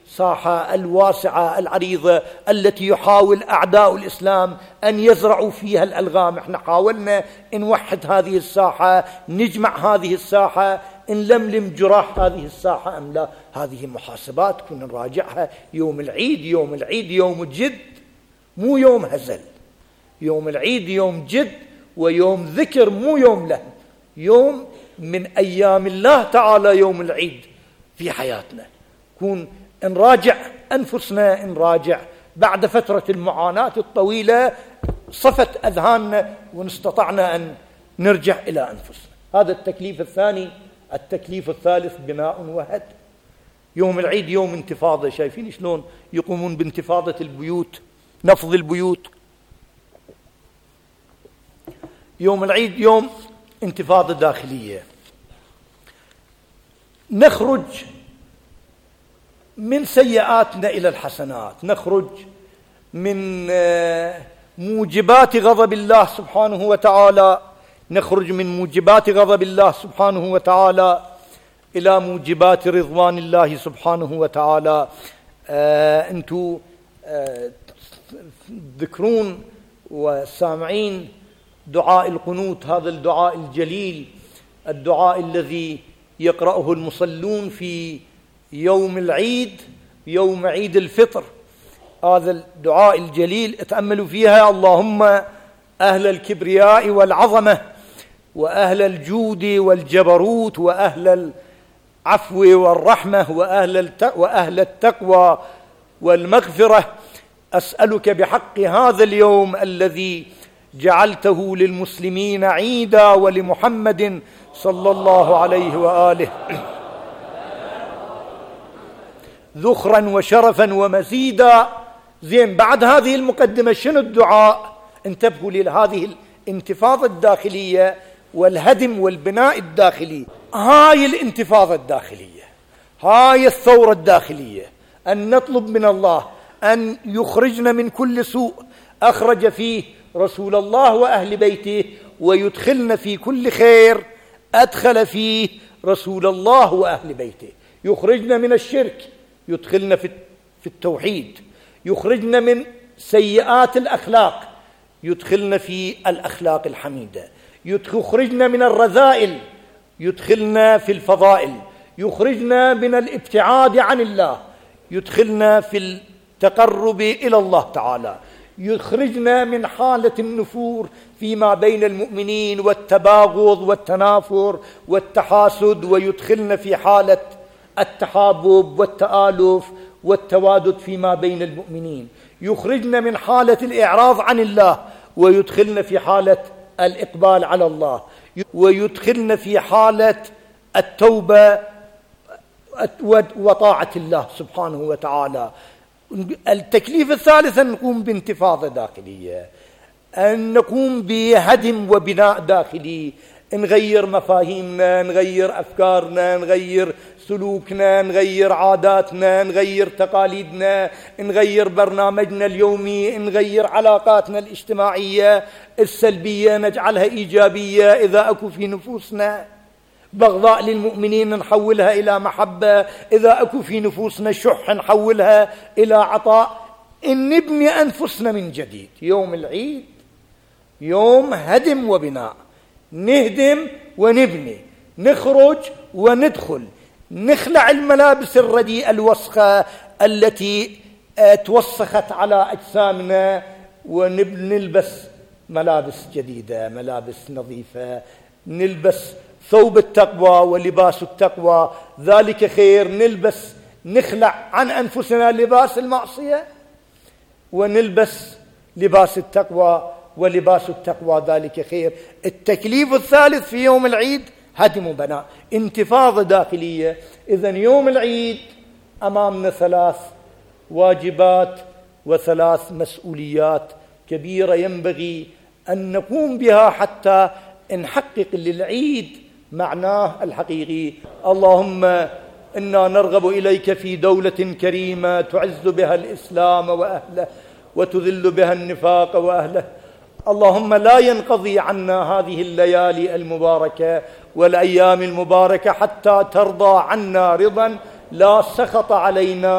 الساحة الواسعة العريضة التي يحاول أعداء الإسلام أن يزرعوا فيها الألغام. احنا حاولنا نوحد هذه الساحة، نجمع هذه الساحة، نلملم جراح هذه الساحة أم لا؟ هذه محاسبات كنا نراجعها. يوم العيد يوم العيد يوم جد، مو يوم هزل. يوم العيد يوم جد ويوم ذكر، مو يوم له، يوم من أيام الله تعالى. يوم العيد في حياتنا كون نراجع أنفسنا، نراجع بعد فترة المعاناة الطويلة صفت أذهاننا ونستطعنا أن نرجع إلى أنفسنا. هذا التكليف الثاني. التكليف الثالث بناء وهد. يوم العيد يوم انتفاضة. شايفين شلون يقومون بانتفاضة البيوت، نفض البيوت. يوم العيد يوم انتفاضة داخلية. نخرج من سيئاتنا إلى الحسنات، نخرج من موجبات غضب الله سبحانه وتعالى، نخرج من موجبات غضب الله سبحانه وتعالى إلى موجبات رضوان الله سبحانه وتعالى. أنتم تذكرون وسامعين دعاء القنوت، هذا الدعاء الجليل، الدعاء الذي يقرأه المصلون في يوم العيد، يوم عيد الفطر. هذا الدعاء الجليل تأملوا فيها: اللهم أهل الكبرياء والعظمة وأهل الجود والجبروت وأهل العفو والرحمة وأهل التقوى والمغفرة، أسألك بحق هذا اليوم الذي جعلته للمسلمين عيدا ولمحمد صلى الله عليه وآله ذخرا وشرفا ومزيدا. زين، بعد هذه المقدمة شنو الدعاء؟ انتبهوا لهذه الانتفاضة الداخلية والهدم والبناء الداخلي. هاي الانتفاضة الداخلية، هاي الثورة الداخلية، أن نطلب من الله أن يخرجنا من كل سوء أخرج فيه رسول الله وأهل بيته، ويدخلنا في كل خير أدخل فيه رسول الله وأهل بيته. يخرجنا من الشرك، يدخلنا في التوحيد. يخرجنا من سيئات الأخلاق، يدخلنا في الأخلاق الحميدة. يخرجنا من الرذائل، يدخلنا في الفضائل. يخرجنا من الابتعاد عن الله، يدخلنا في التقرب إلى الله تعالى. يخرجنا من حالة النفور فيما بين المؤمنين والتباغض والتنافر والتحاسد، ويدخلنا في حالة التحابب والتآلف والتوادد فيما بين المؤمنين. يخرجنا من حالة الإعراض عن الله ويدخلنا في حالة الإقبال على الله، ويدخلنا في حالة التوبة وطاعة الله سبحانه وتعالى. التكليف الثالث أن نقوم بانتفاضة داخلية، أن نقوم بهدم وبناء داخلي، نغير مفاهيمنا، نغير أفكارنا، نغير سلوكنا، نغير عاداتنا، نغير تقاليدنا، نغير برنامجنا اليومي، نغير علاقاتنا الاجتماعية السلبية نجعلها إيجابية. إذا أكو في نفوسنا بغضاء للمؤمنين نحولها إلى محبة، إذا أكو في نفوسنا شح نحولها إلى عطاء. إن نبني أنفسنا من جديد. يوم العيد يوم هدم وبناء، نهدم ونبني، نخرج وندخل، نخلع الملابس الرديئة الوسخة التي توسخت على أجسامنا، ونلبس ملابس جديدة، ملابس نظيفة، نلبس ثوب التقوى ولباس التقوى، ذلك خير. نخلع عن أنفسنا لباس المعصية ونلبس لباس التقوى، ولباس التقوى ذلك خير. التكليف الثالث في يوم العيد هدم وبناء، انتفاضة داخلية. إذن يوم العيد أمامنا 3 واجبات و3 مسؤوليات كبيرة ينبغي أن نقوم بها حتى نحقق للعيد معناه الحقيقي. اللهم إنا نرغب إليك في دولة كريمة تعز بها الإسلام وأهله وتذل بها النفاق وأهله. اللهم لا ينقضي عنا هذه الليالي المباركة والأيام المباركة حتى ترضى عنا رضا لا سخط علينا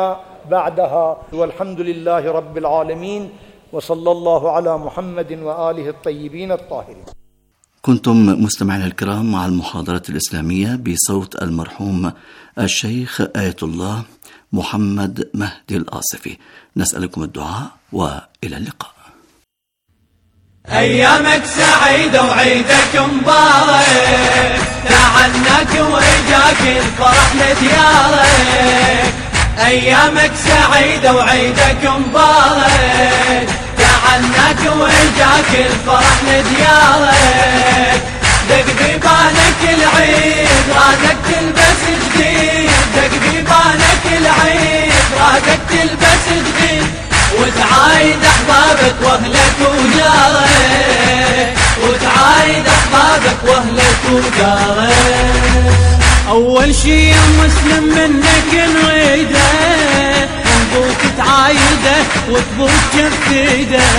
بعدها. والحمد لله رب العالمين، وصلى الله على محمد وآله الطيبين الطاهرين. كنتم مستمعينا الكرام مع المحاضرة الإسلامية بصوت المرحوم الشيخ آية الله محمد مهدي الآصفي. نسألكم الدعاء وإلى اللقاء. أيامك سعيدة وعيدك مبارك، تعناك وإجاك الفرح لديارك. أيامك سعيدة وعيدك مبارك، تعناك وإجاك الفرح لديارك. دق بيبانك العيد رادك تلبس جديد، دق بيبانك العيد رادك تلبس جديد، وتعايد أحبابك وأهلك وجارك، وتعايد أحبابك وأهلك وجارك. أول شي يا مسلم منك نريده، نبوك تعايده وتبوك جفيده.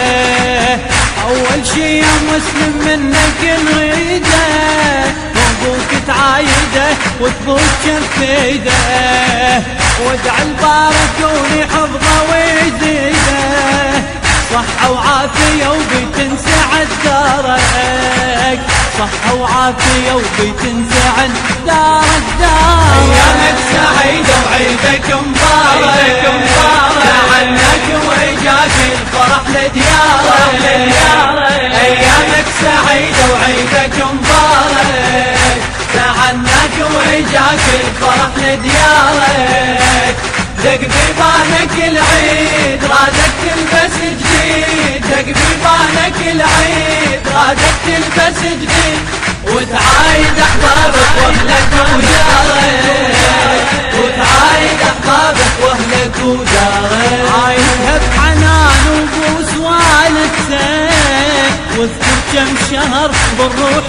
أول شي يا مسلم منك نريده، نبوك تعايده وتبوك جفيده. وادع البارك حفظه ويزيده، صحة وعافية وبيت سعد دارك، صحة وعافية وبيت سعد دارك دارك. أيامك سعيدة وعيدك مبارك، تعناك وإجاك الفرح لديارك. أيامك سعيدة وعيدك مبارك، تعناك وإجاك الفرح لديارك. دق بيبانك العيد رادك تلبس جديد، دق بيبانك العيد رادك تلبس جديد، وتعايد أحبابك وأهلك وجارك، وتعايد أحبابك وأهلك وجارك. عايدها بحنان وبوس والدتك، واذكر كم شهر بالروح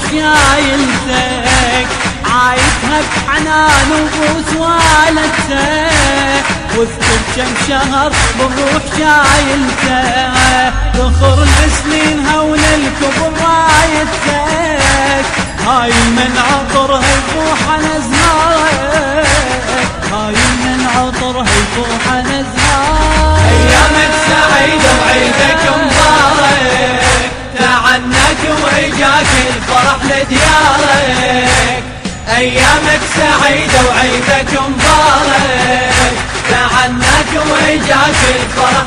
شايلتك. عايدها بحنان وبوس والدتك، واذكر كم شهر بالروح شايلتك. ذخر السنين هون الكبر رايتك، هاي من عطرها يفوح نزهارك، هاي من عطرها يفوح نزهارك. أيامك سعيدة وعيدك مبارك، تعناك وإجاك الفرح لديارك. أيامك سعيدة وعيدك مبارك، تعناك وإجاك الفرح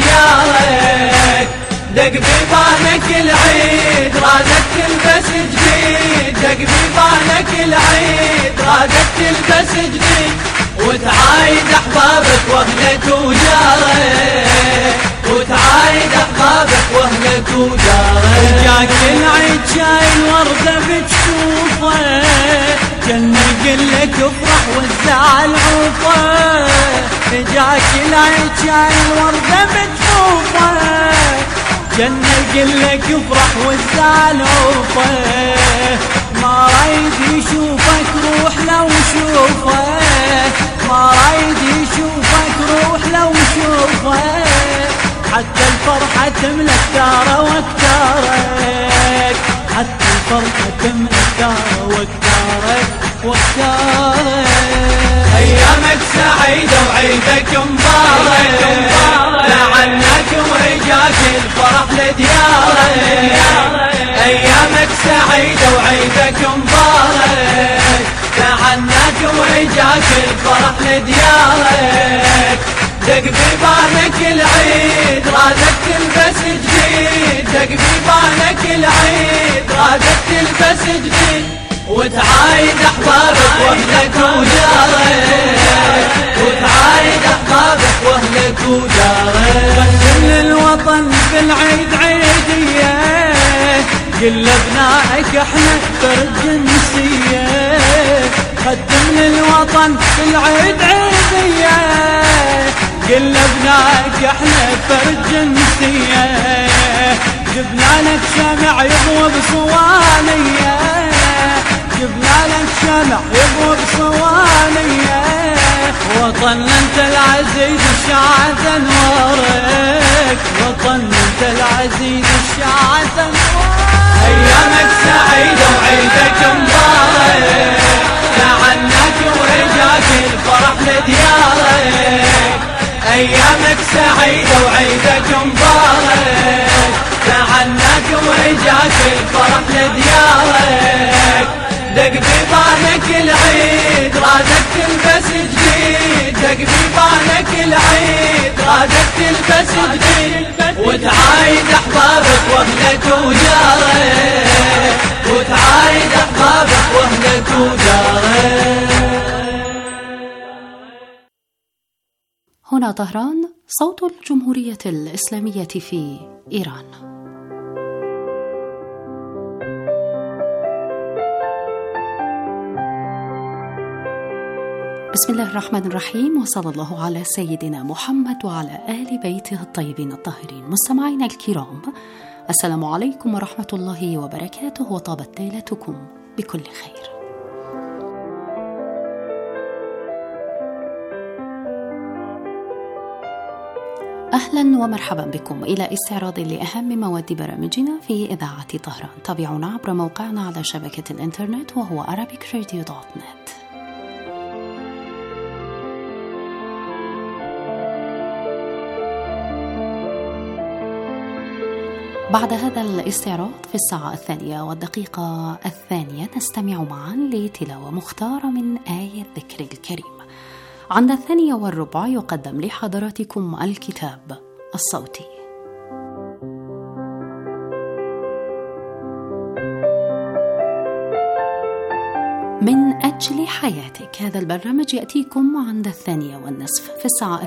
لديارك. دق بيبانك العيد رادك تلبس جديد، دق بيبانك العيد رادك تلبس جديد، وتعايد أحبابك وأهلك وجارك، وتعايد أحبابك وأهلك وجارك. جاك العيد شايل وردة بتشوفه، جنة يقلك افرح والزعل عوفه. جاك العيد شايل وردة بتشوفه، جنة يقلك افرح والزعل عوفه. ما رايد يشوفك روح لو شوفه، ما رايد يشوفك روح لو شوفه. حتى الفرحة تملك داره واكتارك، حتى الفرحة تملك داره واكتارك واكتارك. أيامك سعيدة وعيدك مبارك، تعناك وإجاك الفرح لديارك. أيامك سعيدة وعيدك مبارك، تعناك وإجاك الفرح لديارك. دق بيبانك العيد رادك تلبس جديد، دق بيبانك العيد رادك تلبس جديد، وتعايد أحبابك وأهلك وجارك، وتعايد أحبابك وأهلك وجارك. قدم للوطن في العيد عيدية، قل لأبنائك احنا فرد جنسية. قدم للوطن في العيد عيدية، قل لأبنائك احنا فرد جنسية. جبنا لك شمع يضوى بصوانية، جبنا لك شمع يضوى بصوانية. وطن انت العزيز الشعث انوارك، وطن انت العزيز الشعث انوارك. ايامك سعيدة وعيدك مبارك، تعناك وإجاك الفرح لديارك. أيامك سعيدة وعيدك مبارك، تعناك وإجاك الفرح لديارك، دق بيبانك العيد رادك تلبس جديد، دق بيبانك العيد رادك تلبس جديد، وتعايد أحبابك وأهلك وجارك، وتعايد أحبابك وأهلك وجارك. هنا طهران، صوت الجمهورية الإسلامية في إيران. بسم الله الرحمن الرحيم، وصلى الله على سيدنا محمد وعلى آل بيته الطيبين الطاهرين. مستمعينا الكرام، السلام عليكم ورحمة الله وبركاته، وطابت ليلتكم بكل خير. أهلا ومرحبا بكم إلى استعراض لأهم مواد برامجنا في إذاعة طهران. تابعونا عبر موقعنا على شبكة الإنترنت وهو arabicradio.net. بعد هذا الاستعراض في الساعة 2:02 نستمع معا لتلاوة مختارة من آية الذكر الكريم. عند 2:15 يقدم لحضراتكم الكتاب الصوتي. من أجل حياتك، هذا البرنامج يأتيكم عند 2:30 في الساعة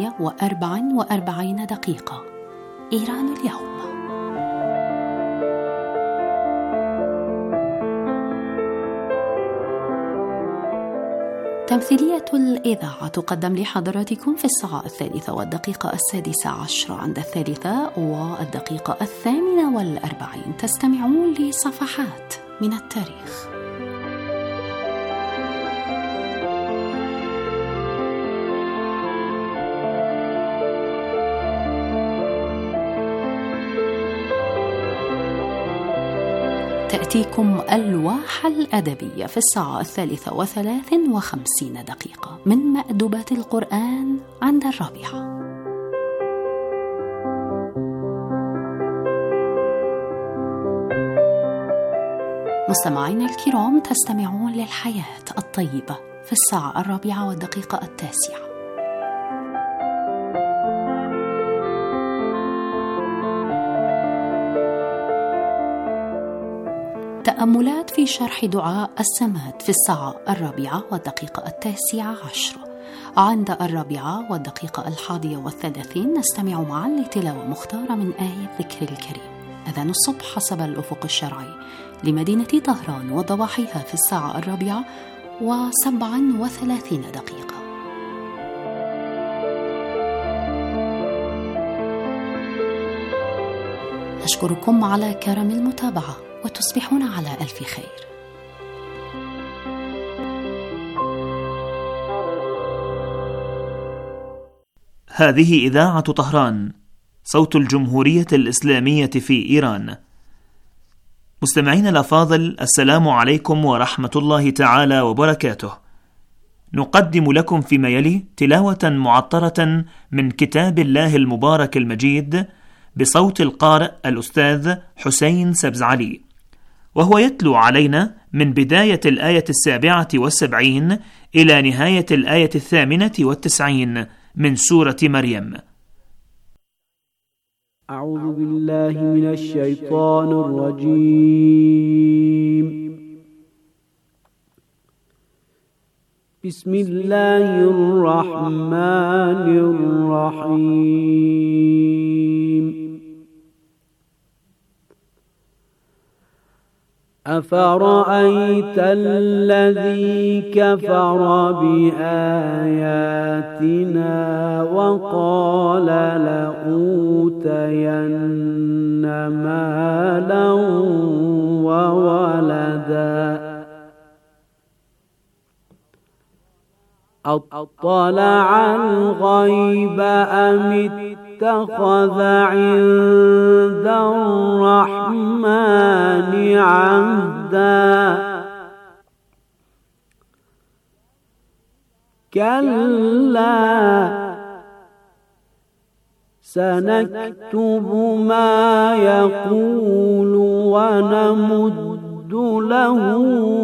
2:44 إيران اليوم. تمثيلية الإذاعة تقدم لحضراتكم في الساعة 3:06 عند 3:48 تستمعون لصفحات من التاريخ. تأتيكم الواحة الأدبية في الساعة 3:53 من مأدبات القرآن عند 4. مستمعينا الكرام، تستمعون للحياة الطيبة في الساعة 4:09. تأملات في شرح دعاء السماد في الساعة 4:19. عند 4:31 نستمع معا لتلاوة مختارة من آية الذكر الكريم. أذان الصبح حسب الأفق الشرعي لمدينة طهران وضواحيها في الساعة 4:37. أشكركم على كرم المتابعة، وتصبحون على ألف خير. هذه إذاعة طهران، صوت الجمهورية الإسلامية في إيران. مستمعين الأفاضل، السلام عليكم ورحمة الله تعالى وبركاته. نقدم لكم فيما يلي تلاوة معطرة من كتاب الله المبارك المجيد بصوت القارئ الأستاذ حسين سبزعلي، وهو يتلو علينا من بداية الآية 77 إلى نهاية الآية 98 من سورة مريم. أعوذ بالله من الشيطان الرجيم. بسم الله الرحمن الرحيم. أفرأيت الذي كفر بآياتنا وقال لأوتين مالا وولدا أطلع الغيب أم اتخذ عند الرحمن عهدا كلا سنكتب ما يقول ونمد له